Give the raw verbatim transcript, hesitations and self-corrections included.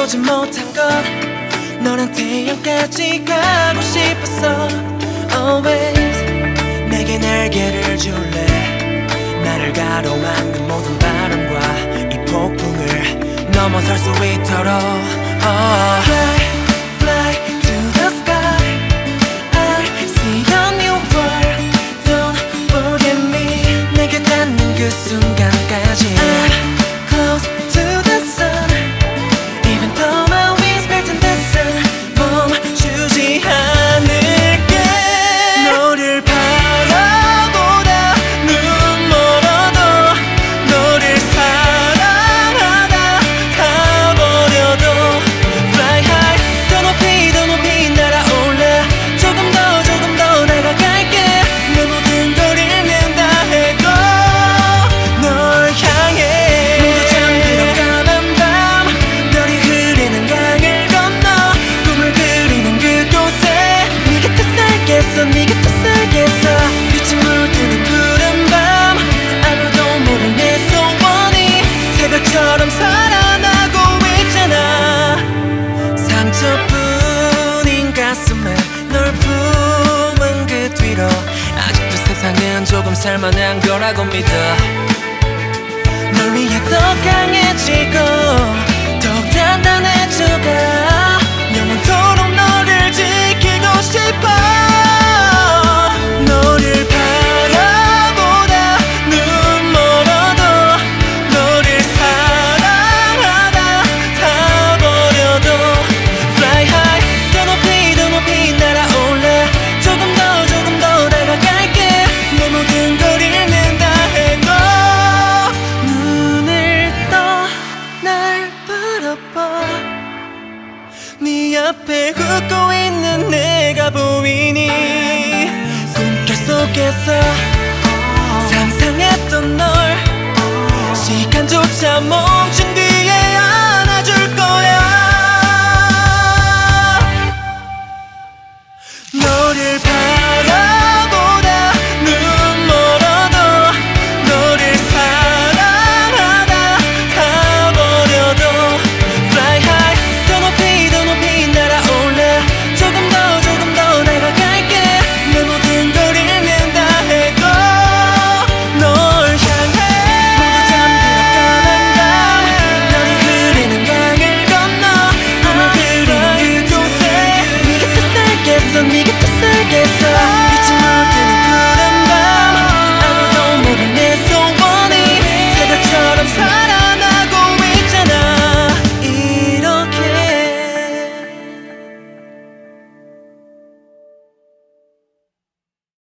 보지 못한 것 너란 태양까지 가고 싶었어. Always 내게 날개를 줄래. 나를 가로막는 모든 바람과 이 폭풍을 넘어설 수 있도록 oh. Fly, fly to the sky. I see a new world. Don't forget me. 내게 닿는 그 순간까지 I'm close to the sun. Even though my wings burden the sun. 멈추지 않을게. 너를 바라보다 눈 멀어도 너를 사랑하다 다 버려도 Fly high 더 높이 더 높이 날아올라. 조금 더 조금 더 다가갈게. 내 모든 걸 잃는다 해도 널 향해. 모두 잠들어 까만 밤 별이 흐르는 강을 건너 꿈을 그리는 그곳에 네 곁에 살겠어. 네 곁에 살겠어. 빛이 물드는 푸른 밤 아무도 모르는 내 소원이 새벽처럼 살아나고 있잖아. 상처뿐인 가슴에 널 품은 그 뒤로 아직도 세상은 조금 살만한 거라고 믿어. 널 위해 더 강해지고 더욱 단단해져가 영원토록 너를 지키고 싶어. 너를 바라보다 눈 멀어도 너를 사랑하다 다 버려도 Fly high 더 높이 더 높이 날아올라. 조금 더 조금 더 다가갈게. 내 모든 걸 잃는다 해도 눈을 떠 날 바라봐. 네 앞에 웃고 있는 내가 보이니 꿈결 속에서 상상했던 널 시간조차 멈춘 뒤에 안아줄 거야. 너를 바라보다 눈 멀어도 너를 사랑하다 다 버려도 Fly high 더 높이 더 높이 날아올라. 조금 더 조금 더 다가갈게. 내 모든 걸 잃는다 해도 널 향해. 모두 잠들어 까만 밤 별이 흐르는 강을 건너 꿈을 그리는 그곳에 네 곁에 살겠어. 네 곁에 살겠어. 빛이 물드는 푸른 밤 아무도 모르는 내 소원이 새벽처럼 살아